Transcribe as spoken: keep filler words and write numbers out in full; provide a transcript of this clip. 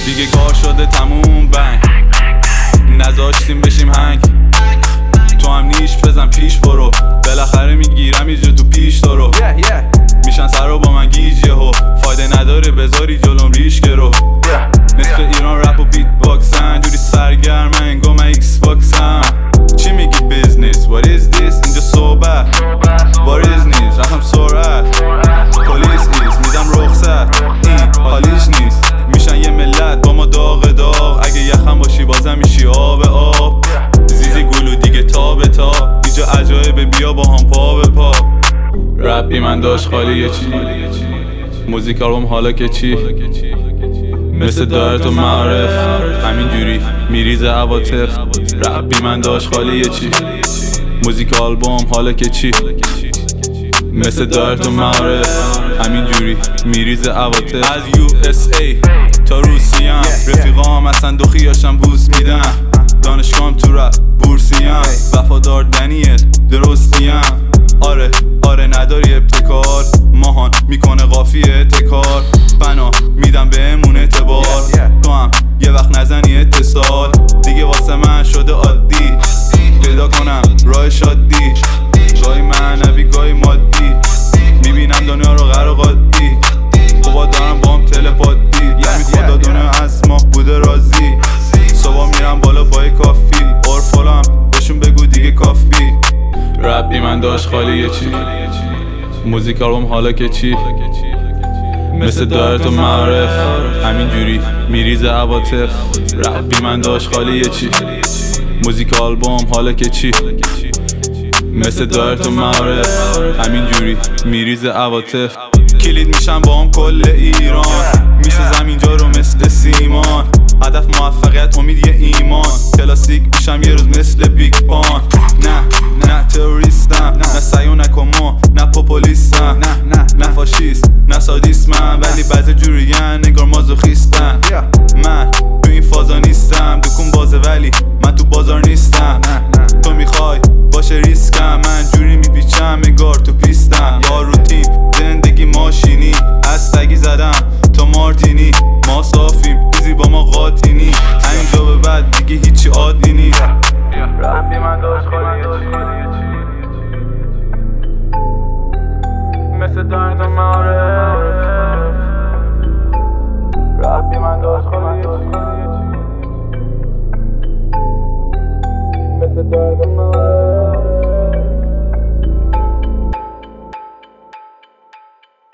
دیگه کار شده تموم بنگ نذاشتیم بشیم هنگ تو هم نیش بزن پیش برو بالاخره میگیرم یه جا تو پیش تو رو میشن سر رو با من گیج یهو فایده نداره بذاری جلوم ریش گرو نصف ایران رپ و بیت باکسن جوری سرگرم انگار من ایکس باکسم چی میگی بیزنس what is this اینجا صحبت what is نیست رفتم سرعت پلیس ایست میدم رخصت این حالیش نیست میشن یه ملت با ما داغ داغ اگه یخم باشی بازم میشی آب آب زیزی گلو دیگه تا به تا اینجا عجایب بیا با هم پا به پا رپی من داشت خالیه چی موزیک آلبوم حالا که چی مثل دارت و معرف همینجوری میریزه عواطف رپی من داشت خالیه چی موزیک آلبوم حالا که چی مثل دارت و معرف همینجوری میریزه عواطف از یو اس ای تا روسیه رفیقام اصلا دخیاشم بوس میدن دانشگاهم تو رپ بورسیم وفادار دنیل درستیم آره آره نداری ابتکار ماهان میکنه قافیه تکار بنا میدم بهمون اعتبار تو هم یه وقت نزنی اتصال دیگه واسه من شده عادی پیدا کنم راه شادی گاهی معنوی گاهی مادی میبینم دنیا رو غرقادی خوبا دارم بام تلپاتی یعنی خدا دنیا از ما بوده راضی صبح میرم بالا با کافی عرفالم بهشون بگو دیگه کافی رپی من داشت خالیه چی موزیک آلبوم حالا که چی مثل دارت و معرف همینجوری میریزه عواطف رپی من داشت خالیه چی موزیک آلبوم حالا که چی مثل دارت و معرف همینجوری میریزه عواطف کلید میشم با هم کل ایران میسازم اینجا رو مثل سیمان هدف موفقیت امید یه ایمان کلاسیک میشم یه روز مثل بیگ بان نه نه تروریستم نه سیو نکومو نه پوپولیستم نه نه نه فاشیست نه سادیسمم ولی بعضی جورین نگار مازوخیستم من تو این فازا نیستم دکون بازه ولی من تو بازار نیستم تو میخوای باشه ریسکم من جوری میپیچم انگار تو پیستم یا روتین